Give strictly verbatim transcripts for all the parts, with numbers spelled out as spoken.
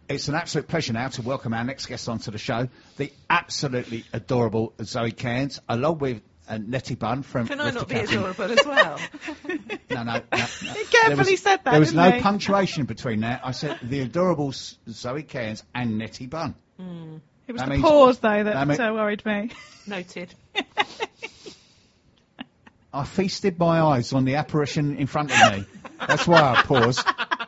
it's an absolute pleasure now to welcome our next guest onto the show, the absolutely adorable Zoe Cairns, along with uh, Nettie Bunn from... Can I not be Captain. adorable as well? No, no, no. no. He carefully was, said that, There was didn't no he? punctuation between that. I said the adorable S- Zoe Cairns and Nettie Bunn. Mm. It was That the means- pause, though, that, that mean- uh, worried me. Noted. I feasted my eyes on the apparition in front of me. That's why I paused.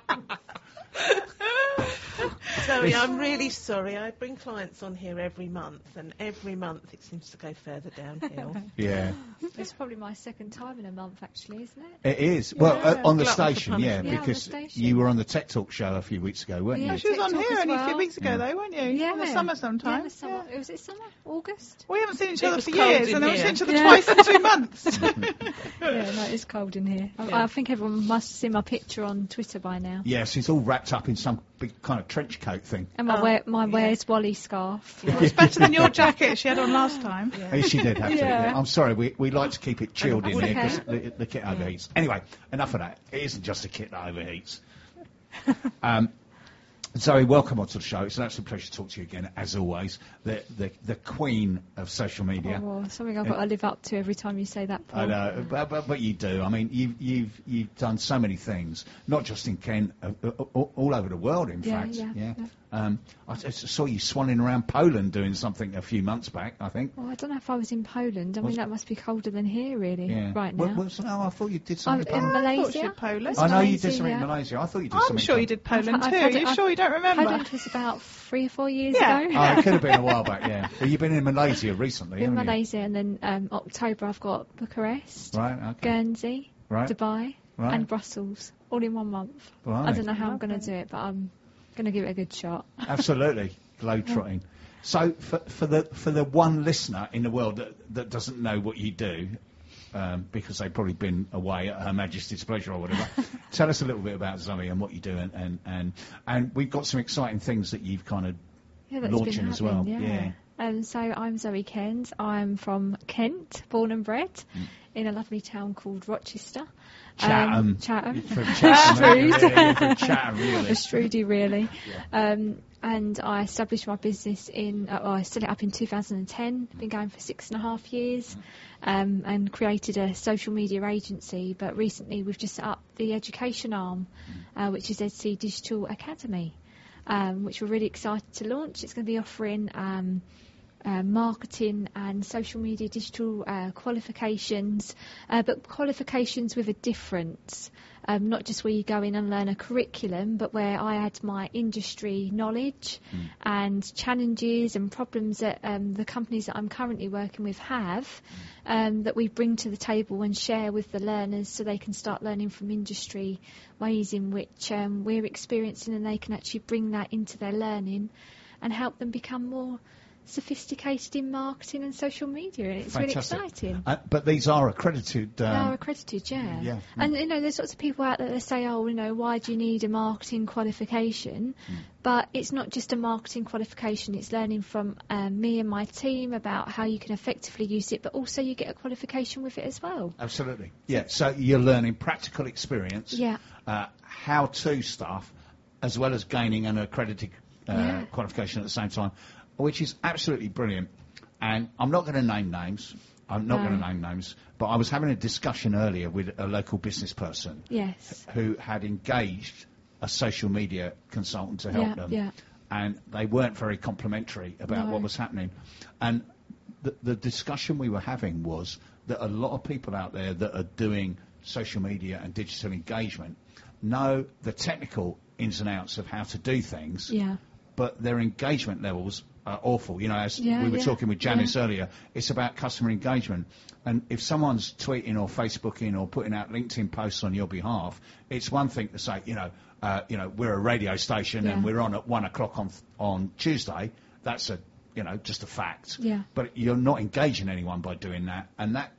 Zoe, I'm really sorry. I bring clients on here every month, and every month it seems to go further downhill. Yeah, It's probably my second time in a month, actually, isn't it? it is. Well, uh, on the Glutton for station, yeah, punishment. Yeah, on the because station. you were on the Tech Talk show a few weeks ago, weren't Yeah. you? She was on TikTok here as only a few well. weeks ago, though, weren't you? Yeah. In the summer sometime. Yeah, the summer. It was it summer? August? We haven't seen each It other was for cold years, in and then we've here. seen each other Yeah. twice in two months. Yeah, no, it's cold in here. I, Yeah. I think everyone must have seen my picture on Twitter by now. Yes, he's all wrapped up in some big kind of trench coat thing. And my, Oh, wear, my yeah. Where's Wally scarf. Well, it's better than your jacket she had on last time. Yeah. Yes, she did have to. Yeah. I'm sorry, we, we like to keep it chilled in That's here because okay. the, the kit overheats. Anyway, enough of that. It isn't just the kit that overheats. um, Zoe, welcome onto the show. It's an absolute pleasure to talk to you again, as always. The the, the queen of social media. Oh, well, something I've got to live up to every time you say that, Paul. I know, but, but, but you do. I mean, you've you've you've done so many things, not just in Kent, uh, uh, all, all over the world. In Yeah, fact, yeah, yeah. Um, I s- saw you swanning around Poland doing something a few months back. I think. Well, I don't know if I was in Poland. I mean, Was- that must be colder than here, really, Yeah. right Well, now. well, so- no, I thought you did I'm something. in in Poland. I thought she Malaysia. did Poland. I know you did Malaysia, something in yeah. Malaysia. I thought you did I'm something. sure you in did I've- Poland I've too. had it- You I've- sure you don't remember? Poland was about three or four years Yeah. ago. Oh, it could have been a while back, yeah. Well, you've been in Malaysia recently, in haven't Malaysia, and then um, October I've got Bucharest, you? Right, okay. Guernsey, Right, Dubai, right. and Brussels, all in one month. Right. I don't know how I'm going to Lovely. do it, but I'm going to give it a good shot. Absolutely, globetrotting. So, for, for the for the one listener in the world that, that doesn't know what you do, um, because they've probably been away at Her Majesty's pleasure or whatever, tell us a little bit about Zoe and what you do, and and, and, and we've got some exciting things that you've kind of Yeah, that's launching been as well. happening, Yeah. Um, so I'm Zoe Cairns. I'm from Kent, born and bred, Mm. in a lovely town called Rochester. Chatham. Um, Chatham. From Chatham, Strood. yeah, yeah, from Chatham, really. A Strudy, really. Yeah. Um, and I established my business in, uh, well, I set it up in two thousand ten, been going for six and a half years, um, and created a social media agency. But recently we've just set up the education arm, uh, which is EdC Digital Academy, um, which we're really excited to launch. It's going to be offering um, uh, marketing and social media digital uh, qualifications, uh, but qualifications with a difference. Um, not just where you go in and learn a curriculum, but where I add my industry knowledge Mm. and challenges and problems that um, the companies that I'm currently working with have, um, that we bring to the table and share with the learners so they can start learning from industry, ways in which um, we're experiencing, and they can actually bring that into their learning and help them become more sophisticated in marketing and social media. And it's Fantastic. really exciting. Uh, but these are accredited. They Um, are accredited, yeah. yeah. And, you know, there's lots of people out there that say, oh, you know, why do you need a marketing qualification? Mm. But it's not just a marketing qualification. It's learning from um, me and my team about how you can effectively use it, but also you get a qualification with it as well. Absolutely. Yeah. So you're learning practical experience, Yeah. uh, how-to stuff, as well as gaining an accredited uh, Yeah. qualification at the same time, which is absolutely brilliant. And I'm not going to name names. I'm not No. going to name names. But I was having a discussion earlier with a local business person Yes. who had engaged a social media consultant to help Yeah, them. yeah. And they weren't very complimentary about No. what was happening. And the, the discussion we were having was that a lot of people out there that are doing social media and digital engagement know the technical ins and outs of how to do things, Yeah. but their engagement levels are awful. You know, as Yeah, we were yeah, talking with Janice yeah. earlier, it's about customer engagement. And if someone's tweeting or Facebooking or putting out LinkedIn posts on your behalf, it's one thing to say, you know, uh, you know, we're a radio station Yeah. and we're on at one o'clock on on Tuesday. That's a, you know, just a fact. Yeah. But you're not engaging anyone by doing that, and that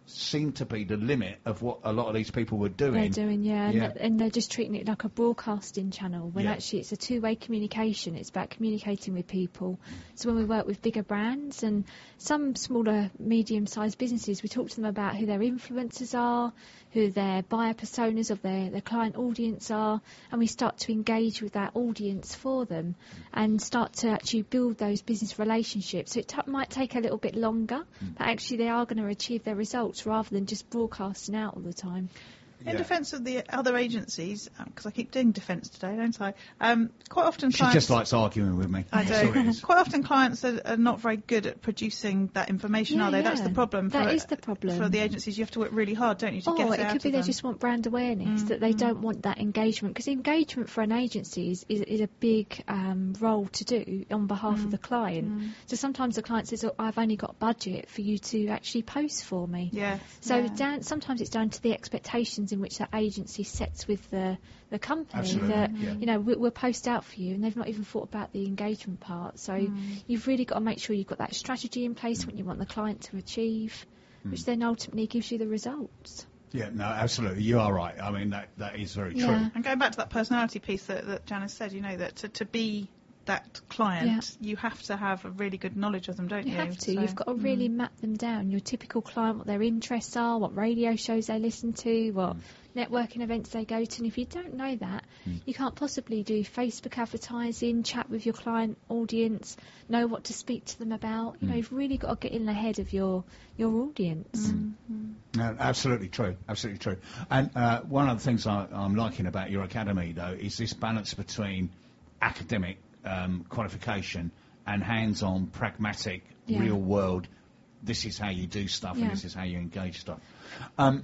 seemed to be the limit of what a lot of these people were doing. They're doing, yeah, Yeah. And, th- and they're just treating it like a broadcasting channel when Yeah. actually it's a two-way communication. It's about communicating with people. So when we work with bigger brands and some smaller, medium-sized businesses, we talk to them about who their influencers are, who their buyer personas of their, their client audience are, and we start to engage with that audience for them and start to actually build those business relationships. So it t- might take a little bit longer, but actually they are going to achieve their results rather than just broadcasting out all the time. In Yeah. defence of the other agencies, because I keep doing defence today, don't I? Um, quite often She clients... just likes arguing with me. I That's all it do. is. Quite often clients are, are not very good at producing that information, Yeah, are they? That's yeah. the problem. That for, is the problem. For the agencies, you have to work really hard, don't you, to Oh, get it, it out could be of they them. just want brand awareness, Mm, that they mm. don't want that engagement. Because engagement for an agency is, is, is a big um, role to do on behalf Mm. of the client. Mm. So sometimes the client says, oh, I've only got budget for you to actually post for me. Yes. So yeah. down, sometimes it's down to the expectations in which that agency sets with the, the company. Absolutely, That, yeah. you know, we, we'll post out for you, and they've not even thought about the engagement part. So Mm. you've really got to make sure you've got that strategy in place, what you want the client to achieve, which then ultimately gives you the results. Yeah, no, absolutely. You are right. I mean, that, that is very true. Yeah. And going back to that personality piece that, that Janice said, you know, that to, to be that client, you have to have a really good knowledge of them, don't you? You have to. So, You've got to really mm. map them down. Your typical client, what their interests are, what radio shows they listen to, what Mm. networking events they go to. And if you don't know that, Mm. you can't possibly do Facebook advertising, chat with your client audience, know what to speak to them about. You know, Mm. you've really got to get in the head of your your audience. Mm, mm. No, absolutely true. Absolutely true. And uh, one of the things I, I'm liking about your academy, though, is this balance between academic um, qualification and hands-on, pragmatic, Yeah. real-world. This is how you do stuff, Yeah. and this is how you engage stuff. Um,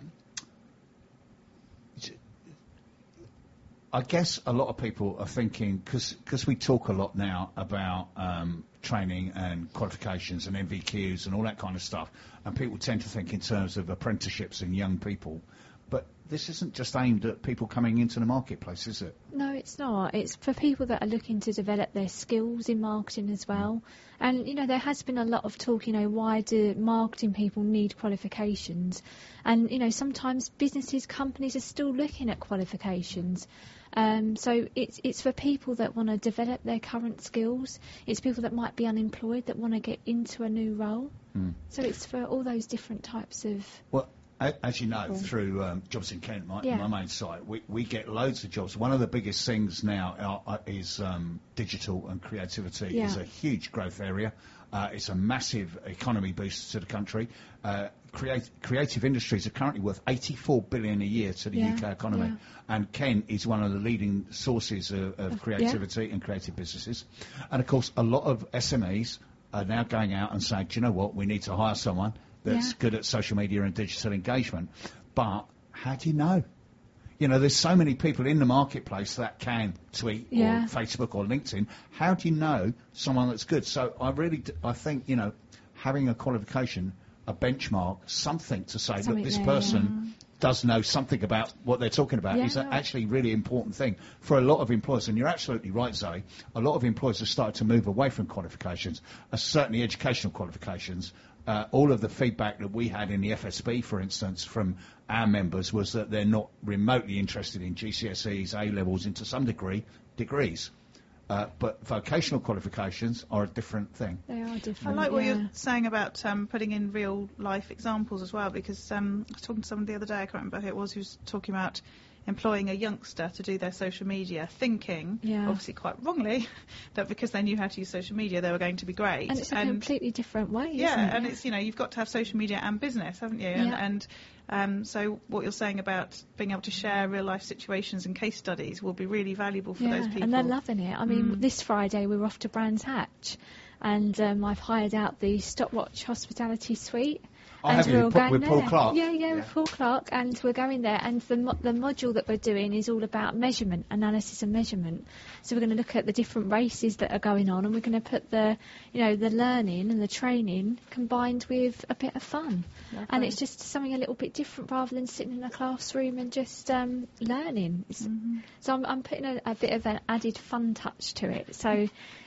I guess a lot of people are thinking, because we talk a lot now about um, training and qualifications and M V Qs and all that kind of stuff, and people tend to think in terms of apprenticeships and young people, but this isn't just aimed at people coming into the marketplace, is it? No, it's not. It's for people that are looking to develop their skills in marketing as well. And, you know, there has been a lot of talk, you know, why do marketing people need qualifications? And, you know, sometimes businesses, companies are still looking at qualifications. Um, so it's it's for people that want to develop their current skills. It's people that might be unemployed that want to get into a new role. Mm. So it's for all those different types of... Well, a- as you know, Cool. through um, Jobs in Kent, my, Yeah. my main site, we, we get loads of jobs. One of the biggest things now are, are, is um, digital and creativity. Yeah. Is a huge growth area. Uh, it's a massive economy boost to the country. Uh, create, creative industries are currently worth eighty-four billion a year to the Yeah, U K economy, yeah. and Kent is one of the leading sources of, of Of- creativity and creative businesses. And of course, a lot of S M Es are now going out and saying, "Do you know what? We need to hire someone that's Yeah. good at social media and digital engagement." But how do you know? You know, there's so many people in the marketplace that can tweet Yeah. or Facebook or LinkedIn. How do you know someone that's good? So I really, d- I think, you know, having a qualification, a benchmark, something to say, Something look, this there, person does know something about what they're talking about Yeah, is a- no. actually a really important thing for a lot of employers. And you're absolutely right, Zoe. A lot of employers have started to move away from qualifications, uh, certainly educational qualifications. Uh, all of the feedback that we had in the F S B, for instance, from our members was that they're not remotely interested in G C S Es, A-levels, and to some degree, degrees. Uh, but vocational qualifications are a different thing. They are I different. like what yeah. you're saying about um, putting in real life examples as well, because um, I was talking to someone the other day, I can't remember who it was, who was talking about employing a youngster to do their social media, thinking, Yeah. obviously quite wrongly, that because they knew how to use social media, they were going to be great. And it's a completely different way, yeah, isn't it? and it's, you know, you've got to have social media and business, haven't you? And, Yeah. and um, so what you're saying about being able to share real life situations and case studies will be really valuable for yeah, those people. and they're loving it. I mean, Mm. this Friday we were off to Brands Hatch, and um, I've hired out the Stopwatch Hospitality Suite. Oh, and have you? we're all With Paul- going with Paul there. Clark? Yeah, yeah, Yeah. with Paul Clark, and we're going there. And the mo- the module that we're doing is all about measurement, analysis, and measurement. So we're going to look at the different races that are going on, and we're going to put the, you know, the learning and the training combined with a bit of fun. And Lovely. it's just something a little bit different rather than sitting in a classroom and just um, learning. It's, Mhm. So I'm, I'm putting a, a bit of an added fun touch to it. So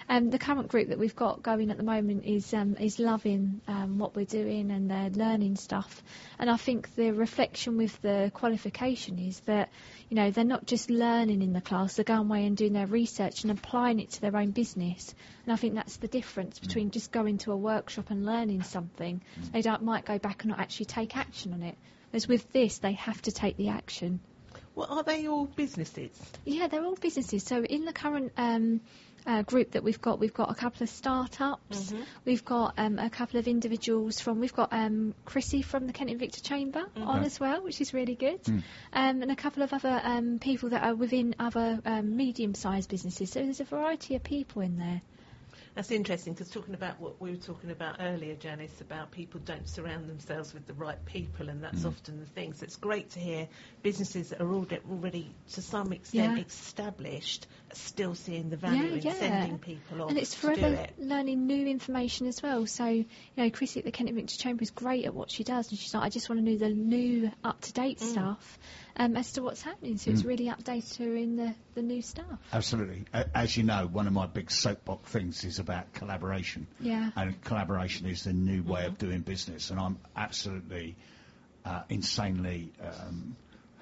Um, the current group that we've got going at the moment is um, is loving um, what we're doing, and they're learning stuff. And I think the reflection with the qualification is that, you know, they're not just learning in the class, they're going away and doing their research and applying it to their own business. And I think that's the difference between just going to a workshop and learning something. Mm. They don't, might go back and not actually take action on it. Whereas with this, they have to take the action. Well, are they all businesses? Yeah, they're all businesses. So in the current um, uh, group that we've got, we've got a couple of startups. Mm-hmm. We've got um, a couple of individuals from, we've got um, Chrissy from the Kent Invicta Chamber mm-hmm. on as well, which is really good. Mm. Um, and a couple of other um, people that are within other um, medium-sized businesses. So there's a variety of people in there. That's interesting, because talking about what we were talking about earlier, Janice, about people don't surround themselves with the right people, and that's mm. often the thing. So it's great to hear businesses that are already, already to some extent, yeah. established, still seeing the value yeah, in yeah. sending people off and it's to forever do it. learning new information as well. So, you know, Chrissy at the Kent Invicta Chamber is great at what she does, and she's like, I just want to know the new, up-to-date mm. stuff. Um, as to what's happening, so mm. it's really updated her in the, the new stuff. Absolutely. As you know, one of my big soapbox things is about collaboration. Yeah. And collaboration is the new way mm-hmm. of doing business, and I'm absolutely uh, insanely... Um,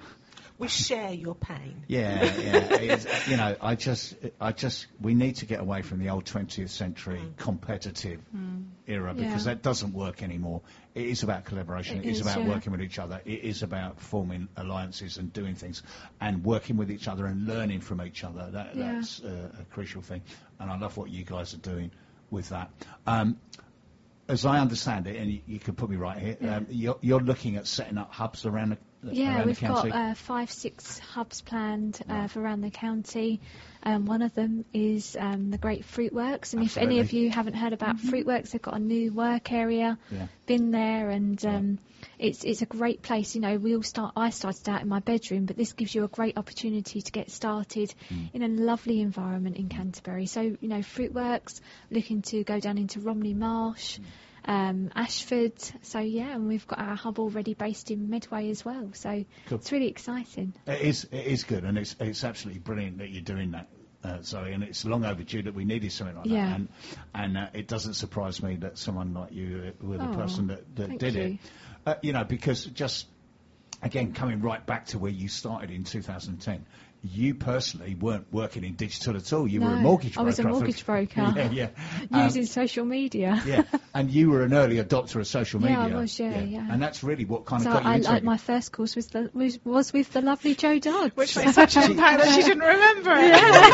we share your pain. Yeah, yeah. It's, you know, I just, I just, we need to get away from the old twentieth century mm. competitive mm. era, because yeah. that doesn't work anymore. It is about collaboration. It, it is, is about yeah. working with each other. It is about forming alliances and doing things and working with each other and learning from each other. That, yeah. That's uh, a crucial thing. And I love what you guys are doing with that. Um, as I understand it, and you, you can put me right here, yeah. um, you're, you're looking at setting up hubs around the Yeah, around we've the county. got uh, five, six hubs planned uh, right. for around the county. Um, one of them is um, the Great Fruitworks, and Absolutely. if any of you haven't heard about mm-hmm. Fruitworks, they've got a new work area. Yeah. Been there, and um, yeah. it's it's a great place. You know, we all start. I started out in my bedroom, but this gives you a great opportunity to get started mm. in a lovely environment in Canterbury. So, you know, Fruitworks, looking to go down into Romney Marsh. Mm. Um, Ashford, so yeah, and we've got our hub already based in Medway as well, so cool. It's really exciting. It is, it is good, and it's it's absolutely brilliant that you're doing that, uh, Zoe, and it's long overdue that we needed something like yeah. that, and and uh, it doesn't surprise me that someone like you uh, were the oh, person that, that did you. it, uh, you know, because just, again, coming right back to where you started in two thousand ten, you personally weren't working in digital at all. You no, were a mortgage broker. I was a mortgage broker. yeah, yeah. Using um, social media. yeah, and you were an early adopter of social media. Yeah, I was, yeah, yeah. yeah. And that's really what kind so of got you I, into I, it. My first course was, the, was, was with the lovely Jo Dodds. Which made such an impact that she didn't remember it.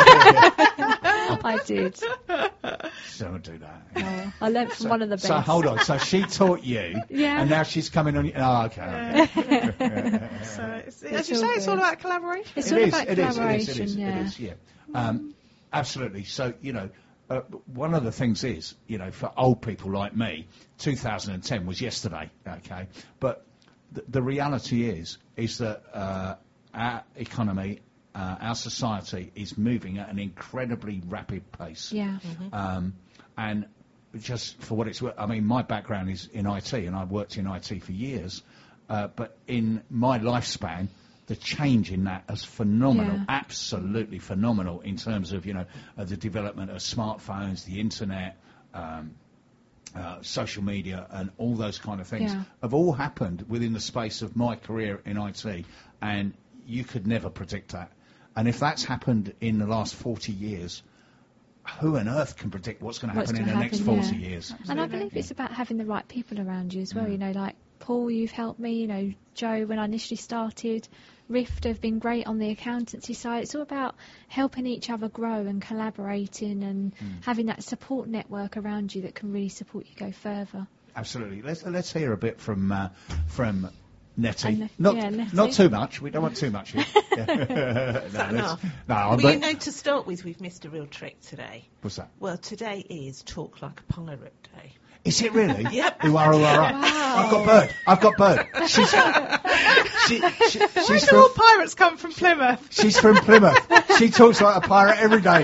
Yeah. I did. Don't do that. Oh, I learnt from so, one of the best. So hold on. So she taught you, yeah. and now she's coming on. Oh, okay. okay. So it's, as you say, it's all about collaboration. It's it all is, about it collaboration. Is, it is, it is, yeah. It is, yeah. Um, absolutely. So you know, uh, one of the things is, you know, for old people like me, two thousand ten was yesterday. Okay, but th- the reality is, is that uh, our economy. Uh, our society is moving at an incredibly rapid pace. Yeah. Mm-hmm. Um, and just for what it's worth, I mean, my background is in I T, and I've worked in I T for years. Uh, but in my lifespan, the change in that is phenomenal, yeah. absolutely phenomenal in terms of, you know, uh, the development of smartphones, the internet, um, uh, social media, and all those kind of things yeah. have all happened within the space of my career in I T, and you could never predict that. And if that's happened in the last forty years, who on earth can predict what's going to happen in the happen, next forty yeah. years? Absolutely. And I believe it's about having the right people around you as well. Mm. You know, like Paul, you've helped me. You know, Joe, when I initially started, Rift have been great on the accountancy side. It's all about helping each other grow and collaborating and mm. having that support network around you that can really support you go further. Absolutely. Let's let's hear a bit from uh, from. Nettie. Ne- not yeah, Nettie. Not too much. We don't want too much here. Yeah. Is that no, enough? No, well, but you know, to start with, we've missed a real trick today. What's that? Well, today is Talk Like a Pirate Day. Is it really? Yep. Ooh, are, ooh, are, are. Wow. I've got Bird. I've got Bird. She's, she, she, Why she's do from, all pirates come from Plymouth? She's from Plymouth. She talks like a pirate every day.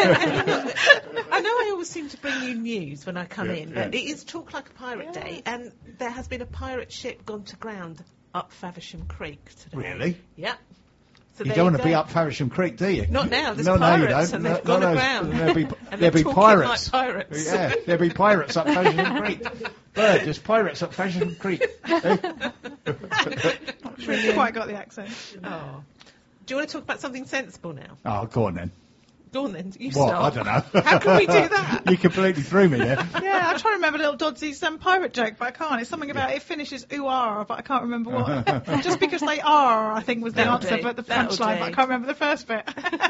I know I always seem to bring you news when I come Yeah, in, yeah. but it is Talk Like a Pirate Yeah. Day, and there has been a pirate ship gone to ground up Faversham Creek today. Really? Yep. So You there don't want to go. be up Faversham Creek, do you? Not now. There's no, pirates, no, and you don't. they've No, gone no, aground. There'll be, And there'll they're be talking pirates. like pirates. Yeah, there'll be pirates up Faversham Creek. Bird, there's pirates up Faversham Creek. Not sure you quite got the accent. Oh. Do you want to talk about something sensible now? Oh, go on then. Go on then. You What? start. I don't know. How can we do that? You completely threw me there. Yeah, I'm trying to remember Little Dodsy's um, pirate joke, but I can't. It's something about it finishes ooh ah, but I can't remember what. Just because they are, I think was the That'll answer, do. but the That'll punchline, do. but I can't remember the first bit.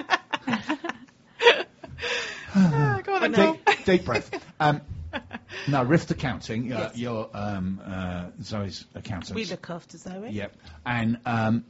Ah, go on then, Paul. Deep, deep breath. Um, no, Rift Accounting, uh, Yes. your um, uh, Zoe's accountant. We look after Zoe. Yep. And um,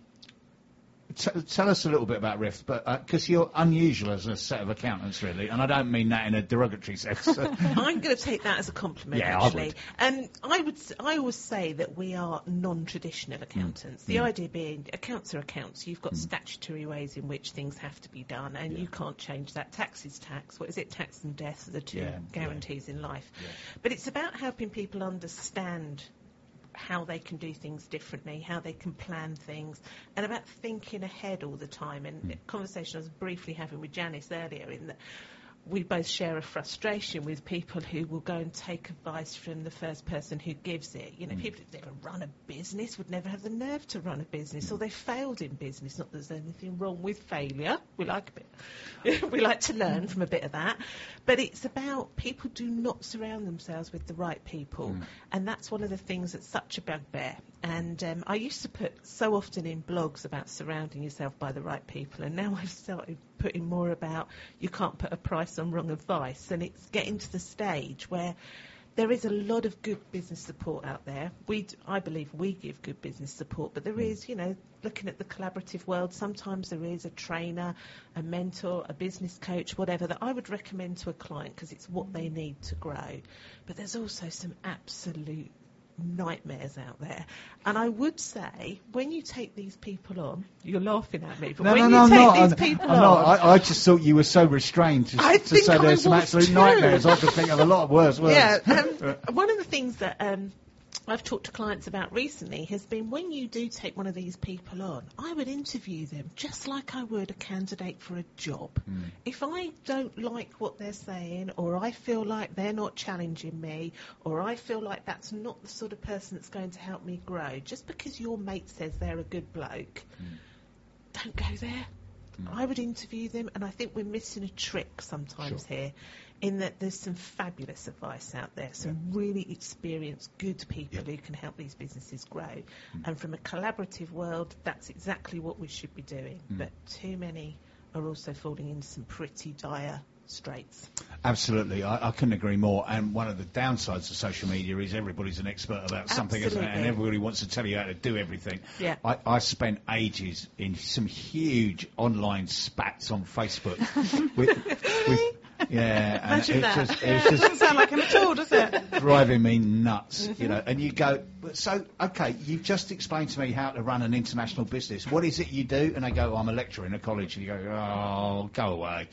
t- tell us a little bit about Rift, but because you're unusual as a set of accountants, really, and I don't mean that in a derogatory sense. I'm going to take that as a compliment, Yeah, I actually. would. And I would, s- I always say that we are non-traditional accountants. The Mm. idea being, accounts are accounts. You've got statutory ways in which things have to be done, and you can't change that. Tax is tax. What is it? Tax and death are the two Yeah, yeah. guarantees in life. Yeah. But it's about helping people understand how they can do things differently, how they can plan things, and about thinking ahead all the time. And Mm. a conversation I was briefly having with Janice earlier, in that we both share a frustration with people who will go and take advice from the first person who gives it. You know, people who've never run a business would never have the nerve to run a business, or they failed in business. Not that there's anything wrong with failure. We like a bit. We like to learn from a bit of that. But it's about people do not surround themselves with the right people. Mm. And that's one of the things that's such a bugbear. And um, I used to put so often in blogs about surrounding yourself by the right people, and now I've started putting more about you can't put a price on wrong advice. And it's getting to the stage where there is a lot of good business support out there. We, d- I believe we give good business support, but there is, you know, looking at the collaborative world, sometimes there is a trainer, a mentor, a business coach, whatever, that I would recommend to a client because it's what they need to grow. But there's also some absolute nightmares out there. And I would say, when you take these people on, you're laughing at me, but No, when no, you no, I'm take not. these I'm, people I'm on... not. I, I just thought you were so restrained to, I to think say I there's some was absolute too. nightmares. I could think of a lot of worse words. Yeah, um, one of the things that um, I've talked to clients about recently has been when you do take one of these people on, I would interview them just like I would a candidate for a job. Mm. If I don't like what they're saying, or I feel like they're not challenging me, or I feel like that's not the sort of person that's going to help me grow, just because your mate says they're a good bloke, Mm. don't go there. Mm. I would interview them, and I think we're missing a trick sometimes Sure. here, in that there's some fabulous advice out there, some really experienced, good people Yeah. who can help these businesses grow. And from a collaborative world, that's exactly what we should be doing. Mm. But too many are also falling into some pretty dire straits. Absolutely, I, I couldn't agree more. And one of the downsides of social media is everybody's an expert about something, isn't it? And Absolutely. everybody wants to tell you how to do everything. Yeah. I, I spent ages in some huge online spats on Facebook. with, with, yeah, and Imagine it that. was just, it Yeah, was it just doesn't sound like him at all, does it? driving me nuts, Mm-hmm. you know. And you go, "But so okay, you've just explained to me how to run an international business. What is it you do?" And I go, "I'm a lecturer in a college." And you go, "Oh, go away."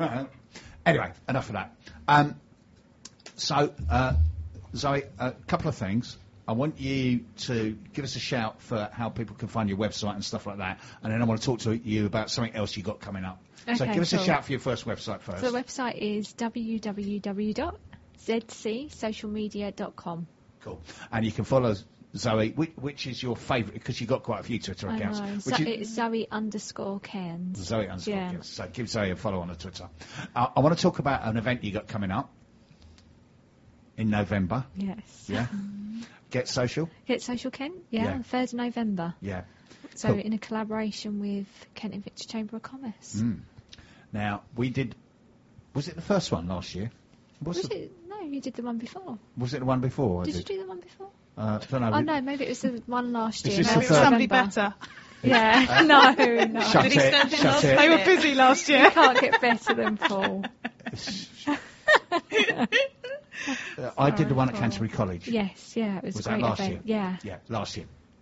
Anyway, enough of that. Um, so, uh, Zoe, a couple of things. I want you to give us a shout for how people can find your website and stuff like that, and then I want to talk to you about something else you've got coming up. so Okay, give us cool. a shout for your first website first. So the website is w w w dot z c social media dot com. Cool. And you can follow Zoe, which, which is your favourite, because you've got quite a few Twitter I accounts. know. Which So is it's Zoe underscore Cairns. Zoe underscore Yeah. Cairns. So give Zoe a follow on the Twitter. Uh, I want to talk about an event you got coming up in November. Yes. Yeah. Get Social. Get Social Kent? Yeah, Yeah. third of November. Yeah. So Cool. in a collaboration with Kent Invictus Chamber of Commerce. Mm. Now we did. Was it the first one last year? Was, Was it, it? No, you did the one before. was it the one before? I Did you do the one before? Uh, I don't know. Oh no, maybe it was the one last Is year. this No, the it was third? Somebody November. better. Yeah, no, no. Shut Did he it. stand in Shut last it. They were minute? busy last year. You can't get better than Paul. Uh, I did the one at Paul. Canterbury College. Yes, yeah, it was, Was a that great last event. year? Yeah. Yeah, last year.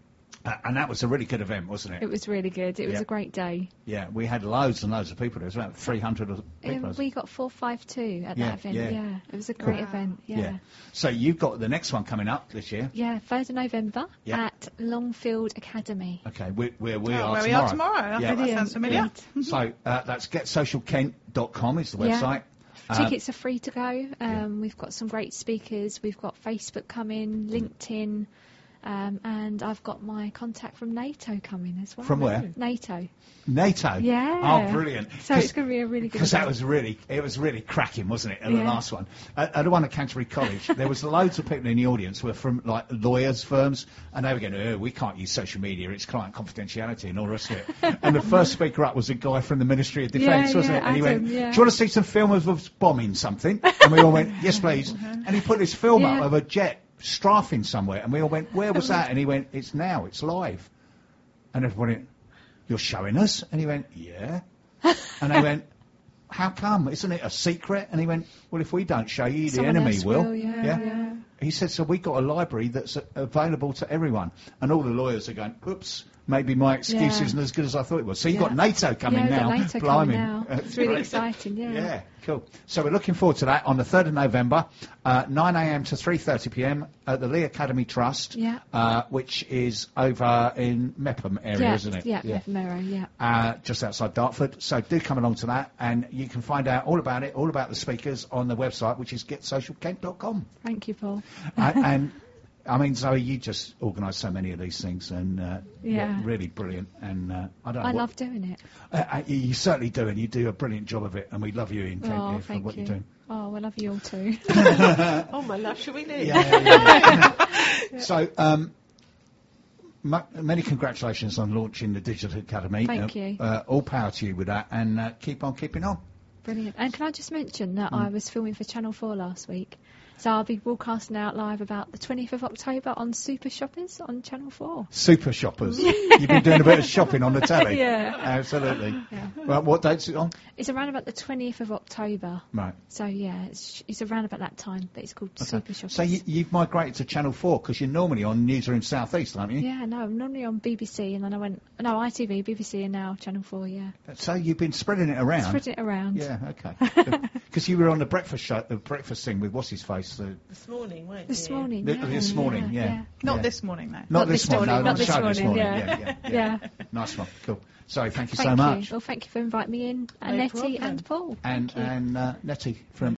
Uh, and that was a really good event, wasn't it? It was really good. It was Yeah. a great day. Yeah, we had loads and loads of people. There was about three hundred people. Um, we got four five two at Yeah, that event. yeah. Yeah. It was a great Wow. event. Yeah. Yeah. So you've got the next one coming up this year. Yeah, third of November Yeah. at Longfield Academy. Okay, we, where we Oh, are where tomorrow. we are tomorrow. I Yeah. think that Brilliant. sounds familiar. So uh, that's get social kent dot com is the Yeah. website. Uh, Tickets are free to go. Um, We've got some great speakers. We've got Facebook coming, LinkedIn, um, and I've got my contact from NATO coming as well. From where? NATO. NATO. Yeah. Oh, brilliant. So it's going to be a really good Because that event. was really, it was really cracking, wasn't it? At the Yeah. last one, at, at the one at Canterbury College, there was loads of people in the audience who were from like lawyers' firms, and they were going, "Oh, we can't use social media; it's client confidentiality and all the rest of it." And the first speaker up was a guy from the Ministry of Defence, Yeah, wasn't yeah, it? And he Adam, went, yeah. "Do you want to see some film of us bombing something?" And we all went, "Yes, please." And he put this film up Yeah. of a jet strafing somewhere, and we all went, "Where was that?" And he went, "It's now, it's live." And everybody went, "You're showing us?" And he went, "Yeah." And they went, "How come? Isn't it a secret?" And he went, "Well, if we don't show you, the Someone enemy else will." will, yeah, yeah. He said, "So we got a library that's uh, available to everyone." And all the lawyers are going, "Oops, maybe my excuse Yeah. isn't as good as I thought it was." So you've Yeah. got NATO coming Yeah, we've now. got NATO Blimey. coming now. Uh, It's really great. exciting, yeah. Yeah, cool. So we're looking forward to that on the third of November, uh, nine a m to three thirty p m at the Lee Academy Trust, Yeah. uh, which is over in Mepham area, yeah, isn't it? Yeah, yeah. Mero, yeah. Uh, just outside Dartford. So do come along to that, and you can find out all about it, all about the speakers on the website, which is get social kent dot com. Thank you, Paul. uh, and I mean, Zoe, you just organise so many of these things, and uh, Yeah. you're really brilliant. And uh, I don't know. I what- love doing it. Uh, uh, you, you certainly do, and you do a brilliant job of it, and we love you in Kent Oh, here for thank what you. you're doing. Oh, I love you all too. Oh, my love, shall we leave? Yeah, yeah, yeah. So, um, mu many congratulations on launching the Digital Academy. Thank Uh, you. Uh, all power to you with that, and uh, keep on keeping on. Brilliant. And can I just mention that Mm. I was filming for Channel four last week. So I'll be broadcasting out live about the twentieth of October on Super Shoppers on Channel four. Super shoppers. You've been doing a bit of shopping on the telly. Yeah. Absolutely. Yeah. Well, what date's it on? It's around about the twentieth of October. Right. So yeah, it's, it's around about that time, but it's called Super Shoppers. So you, you've migrated to Channel four because you're normally on Newsroom South East, aren't you? Yeah, no, I'm normally on B B C, and then I went, no, I T V, B B C, and now Channel four, yeah. So you've been spreading it around. Spread it around. Yeah, okay. Because you were on the breakfast show, the breakfast thing with what's his face. The, This morning, weren't This you? morning, the- yeah. this morning, yeah. Not Yeah. this morning, though. Not, Not this this morning, morning, no, not the this show this morning, morning. yeah. Yeah, yeah, Yeah. Nice one, cool. So thank you Thank so much. you. Well, thank you for inviting me in, No Nettie problem. and Paul. And Thank you. and uh, Nettie from